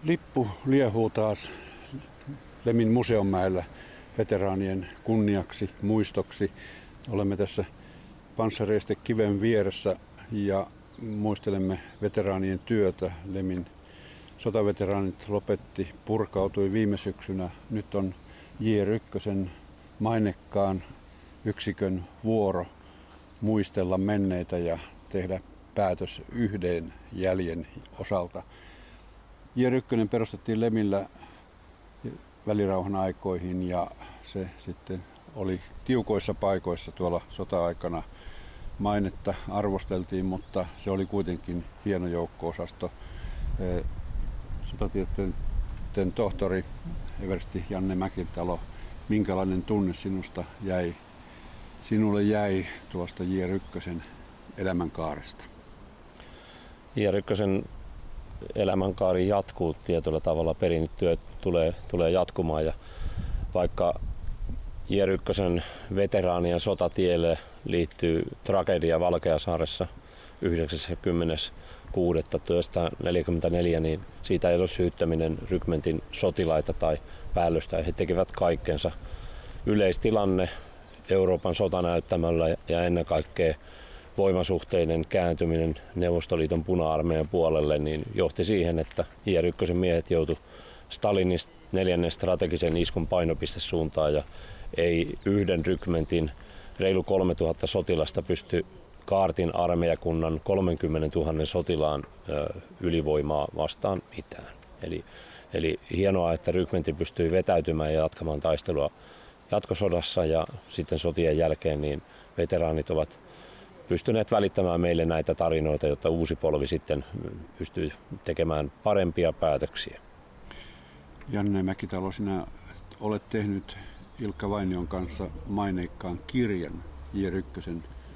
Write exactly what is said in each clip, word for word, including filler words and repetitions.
Lippu liehuu taas Lemin Museonmäellä veteraanien kunniaksi, muistoksi. Olemme tässä Panssarjeste kiven vieressä ja muistelemme veteraanien työtä. Lemin sotaveteraanit lopetti, purkautui viime syksynä. Nyt on J R yksi mainekkaan yksikön vuoro muistella menneitä ja tehdä päätös yhden jäljen osalta. J R yksi perustettiin Lemillä välirauhan aikoihin ja se sitten oli tiukoissa paikoissa tuolla sota-aikana. Mainetta arvosteltiin, mutta se oli kuitenkin hieno joukko-osasto. Sotatieteiden tohtori eversti Janne Mäkitalo, minkälainen tunne sinusta jäi, sinulle jäi tuosta J R yksi elämänkaaresta? J R yksi elämänkaari jatkuu tietyllä tavalla, perinnetyö tulee, tulee jatkumaan ja vaikka J R yksi veteraanien sotatielle liittyy tragedia Valkeasaaressa yhdeksäskymmenes kuudetta tuhatyhdeksänsataaneljäkymmentäneljä, niin siitä ei ole syyttäminen rykmentin sotilaita tai päällystöä. He tekivät kaikkensa. Yleistilanne Euroopan sotanäyttämöllä ja ennen kaikkea voimasuhteiden kääntyminen Neuvostoliiton puna-armeijan puolelle niin johti siihen, että J R yksi miehet joutuivat Stalinin neljännen strategisen iskun painopistesuuntaan ja ei yhden rykmentin reilu kolmetuhatta sotilasta pysty Kaartin armeijakunnan kolmekymmentätuhatta sotilaan ylivoimaa vastaan mitään. Eli, eli hienoa, että rykmentti pystyi vetäytymään ja jatkamaan taistelua jatkosodassa ja sitten sotien jälkeen niin veteraanit ovat pystyneet välittämään meille näitä tarinoita, jotta uusi polvi sitten pystyy tekemään parempia päätöksiä. Janne Mäkitalo, sinä olet tehnyt Ilkka Vainion kanssa maineikkaan kirjan J R yksi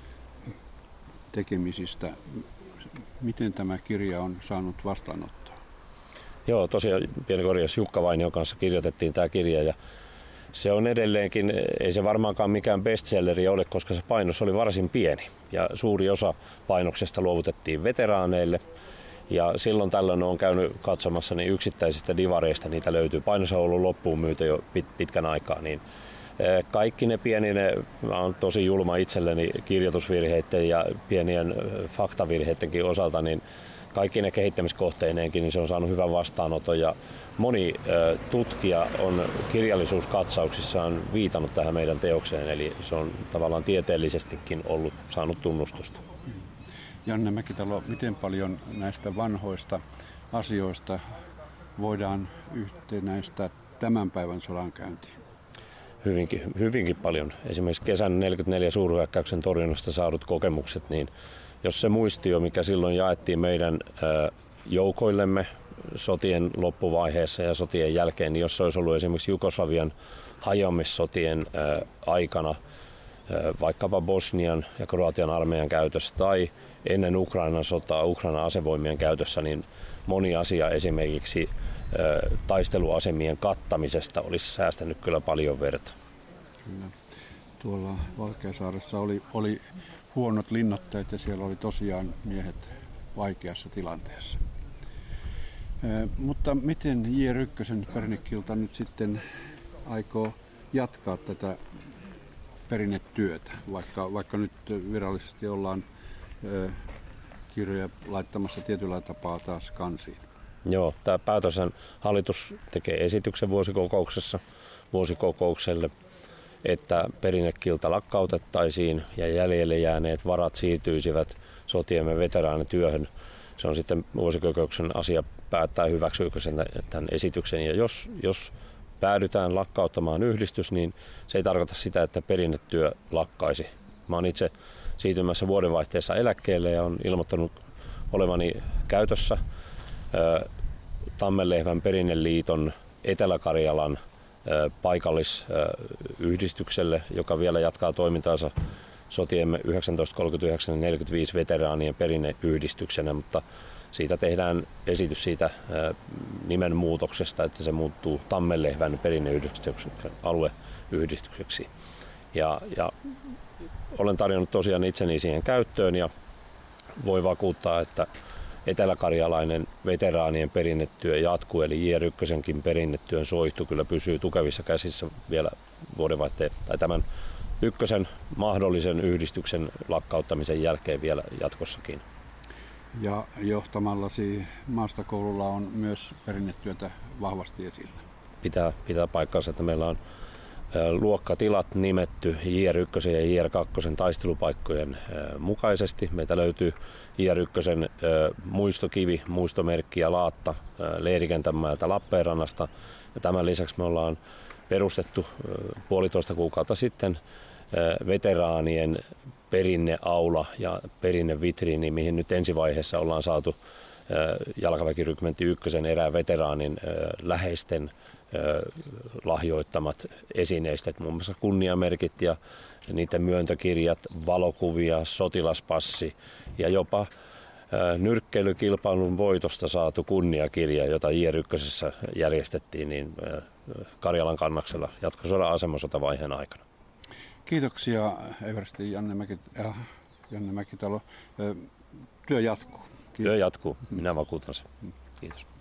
tekemisistä. Miten tämä kirja on saanut vastaanottoa? Joo, tosiaan pieni korjaus, Jukka Vainion kanssa kirjoitettiin tämä kirja ja se on edelleenkin, ei se varmaankaan mikään bestselleri ole, koska se painos oli varsin pieni ja suuri osa painoksesta luovutettiin veteraaneille. Ja silloin tällöin on käynyt katsomassa niin yksittäisistä divareista, niitä löytyy. Painos on ollut loppuun myyty jo pit, pitkän aikaa. Niin kaikki ne pienine, mä oon tosi julma itselleni kirjoitusvirheiden ja pienien faktavirheidenkin osalta, niin kaikki ne kehittämiskohteineenkin, niin se on saanut hyvän vastaanoton. Ja moni tutkija on kirjallisuuskatsauksissaan viitannut tähän meidän teokseen, eli se on tavallaan tieteellisestikin ollut saanut tunnustusta. Janne Mäkitalo, miten paljon näistä vanhoista asioista voidaan yhtenäistää tämän päivän sodankäyntiin? Hyvinkin, hyvinkin paljon. Esimerkiksi kesän neljäkymmentäneljä suurhyökkäyksen torjunnasta saadut kokemukset, niin jos se muistio, mikä silloin jaettiin meidän joukoillemme sotien loppuvaiheessa ja sotien jälkeen, niin jos se olisi ollut esimerkiksi Jugoslavian hajoamissotien aikana, vaikkapa Bosnian ja Kroatian armeijan käytössä tai ennen Ukrainan sotaa Ukrainan asevoimien käytössä, niin moni asia esimerkiksi ö, taisteluasemien kattamisesta olisi säästänyt kyllä paljon verta. Kyllä. Tuolla Valkeasaaressa oli, oli huonot linnotteet ja siellä oli tosiaan miehet vaikeassa tilanteessa. Ö, mutta miten J R yksi perinnekilta nyt sitten aikoo jatkaa tätä perinnetyötä, vaikka, vaikka nyt virallisesti ollaan ö, kirjoja laittamassa tietyllä tapaa taas kansiin? Joo, tämä päätöshän hallitus tekee esityksen vuosikokouksessa vuosikokoukselle, että perinnekilta lakkautettaisiin ja jäljelle jääneet varat siirtyisivät sotiemme veteraanityöhön. Se on sitten vuosikokouksen asia päättää, hyväksyykö sen tämän esityksen, ja jos, jos päädytään lakkauttamaan yhdistys, niin se ei tarkoita sitä, että perinnetyö lakkaisi. Mä oon itse siirtymässä vuodenvaihteessa eläkkeelle ja on ilmoittanut olevani käytössä Tammenlehvän perinneliiton Etelä-Karjalan paikallisyhdistykselle, joka vielä jatkaa toimintaansa sotiemme yhdeksäntoistakolmekymmentäyhdeksän neljäkymmentäviisi veteraanien perinneyhdistyksenä, mutta siitä tehdään esitys siitä nimenmuutoksesta, että se muuttuu Tammenlehvän perinneyhdistyksen alueyhdistykseksi. Ja, ja olen tarjonnut tosiaan itseni siihen käyttöön ja voi vakuuttaa, että, eteläkarjalainen veteraanien perinnetyö jatkuu, eli J R yksi perinnetyön soihtu kyllä pysyy tukevissa käsissä vielä vuodenvaihteen tai tämän ykkösen mahdollisen yhdistyksen lakkauttamisen jälkeen vielä jatkossakin. Ja johtamallasi maastokoululla on myös perinnetyötä vahvasti esillä. Pitää, pitää paikkansa, että meillä on luokkatilat nimetty J R yksi ja J R kaksi taistelupaikkojen mukaisesti. Meiltä löytyy J R yksi muistokivi, muistomerkki ja laatta Leirikentänmäeltä Lappeenrannasta. Ja tämän lisäksi me ollaan perustettu puolitoista kuukautta sitten veteraanien perinneaula ja perinnevitriini, mihin nyt ensivaiheessa ollaan saatu jalkaväkirykmentti ykkösen erään veteraanin läheisten lahjoittamat esineistöt, muun muassa kunniamerkit ja niiden myöntökirjat, valokuvia, sotilaspassi ja jopa nyrkkeilykilpailun voitosta saatu kunniakirja, jota J R yksi järjestettiin niin Karjalan kannaksella jatkosodan asemasotavaiheen aikana. Kiitoksia eversti Janne, Mäki, äh, Janne Mäkitalo. Työ jatkuu. Kiitos. Työ jatkuu, minä vakuutan sen. Kiitos.